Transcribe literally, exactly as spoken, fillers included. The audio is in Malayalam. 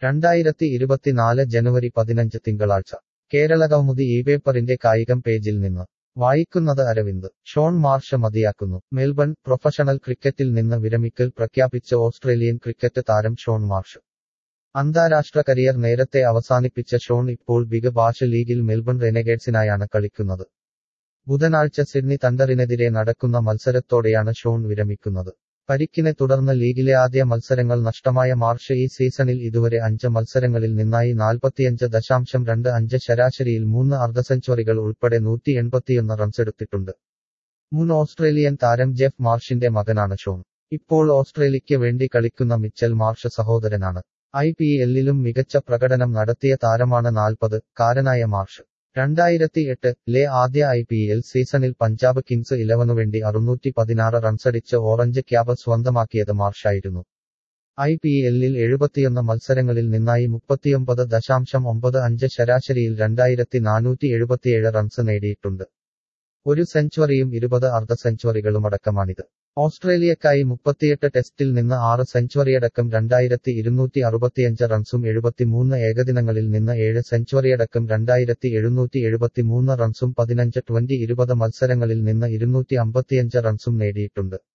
രണ്ടായിരത്തി ഇരുപത്തിനാല് ജനുവരി പതിനഞ്ച് തിങ്കളാഴ്ച കേരളകൗമുദി ഈ പേപ്പറിന്റെ കായികം പേജിൽ നിന്ന് വായിക്കുന്നത് അരവിന്ദ് ഷോൺ മാർഷ് മതിയാക്കുന്നു മെൽബൺ പ്രൊഫഷണൽ ക്രിക്കറ്റിൽ നിന്ന് വിരമിക്കൽ പ്രഖ്യാപിച്ച ഓസ്ട്രേലിയൻ ക്രിക്കറ്റ് താരം ഷോൺ മാർഷ് അന്താരാഷ്ട്ര കരിയർ നേരത്തെ അവസാനിപ്പിച്ച ഷോൺ ഇപ്പോൾ ബിഗ് ബാഷ് ലീഗിൽ മെൽബൺ റെനെഗേഡ്സിനായാണ് കളിക്കുന്നത് ബുധനാഴ്ച സിഡ്നി തണ്ടറിനെതിരെ നടക്കുന്ന മത്സരത്തോടെയാണ് ഷോൺ വിരമിക്കുന്നത് പരിക്കിനെ തുടർന്ന് ലീഗിലെ ആദ്യ മത്സരങ്ങൾ നഷ്ടമായ മാർഷ് ഈ സീസണിൽ ഇതുവരെ അഞ്ച് മത്സരങ്ങളിൽ നിന്നായി നാൽപ്പത്തിയഞ്ച് ദശാംശം രണ്ട് അഞ്ച് ശരാശരിയിൽ മൂന്ന് അർദ്ധസെഞ്ചുറികൾ ഉൾപ്പെടെ നൂറ്റി എൺപത്തിയൊന്ന് റൺസെടുത്തിട്ടുണ്ട് മുൻ ഓസ്ട്രേലിയൻ താരം ജെഫ് മാർഷിന്റെ മകനാണ് ഷോൺ ഇപ്പോൾ ഓസ്ട്രേലിയയ്ക്ക് വേണ്ടി കളിക്കുന്ന മിച്ചൽ മാർഷ് സഹോദരനാണ് ഐ പി എല്ലിലും മികച്ച പ്രകടനം നടത്തിയ താരമാണ് നാൽപ്പത് കാരനായ മാർഷ് രണ്ടായിരത്തി എട്ട് ലെ ആദ്യ ഐ പി എൽ സീസണിൽ പഞ്ചാബ് കിങ്സ് ഇലവനുവേണ്ടി അറുന്നൂറ്റി പതിനാറ് റൺസടിച്ച് ഓറഞ്ച് ക്യാബ് സ്വന്തമാക്കിയത് മാർഷായിരുന്നു ഐ പി എല്ലിൽ എഴുപത്തിയൊന്ന് മത്സരങ്ങളിൽ നിന്നായി മുപ്പത്തിയൊമ്പത് ദശാംശം ഒമ്പത് അഞ്ച് ശരാശരിയിൽ രണ്ടായിരത്തി നാനൂറ്റി എഴുപത്തിയേഴ് റൺസ് നേടിയിട്ടുണ്ട് ഒരു സെഞ്ചുറിയും ഇരുപത് അർദ്ധ സെഞ്ചുറികളുമടക്കമാണിത് ഓസ്ട്രേലിയക്കായി മുപ്പത്തിയെട്ട് ടെസ്റ്റിൽ നിന്ന് ആറ് സെഞ്ചുറിയടക്കം രണ്ടായിരത്തി ഇരുന്നൂറ്റി അറുപത്തിയഞ്ച് റൺസും എഴുപത്തിമൂന്ന് ഏകദിനങ്ങളിൽ നിന്ന് ഏഴ് സെഞ്ചുറിയടക്കം രണ്ടായിരത്തി എഴുന്നൂറ്റി എഴുപത്തിമൂന്ന് റൺസും പതിനഞ്ച് ട്വന്റി ഇരുപത് മത്സരങ്ങളിൽ നിന്ന് ഇരുന്നൂറ്റി അമ്പത്തിയഞ്ച് റൺസും നേടിയിട്ടുണ്ട്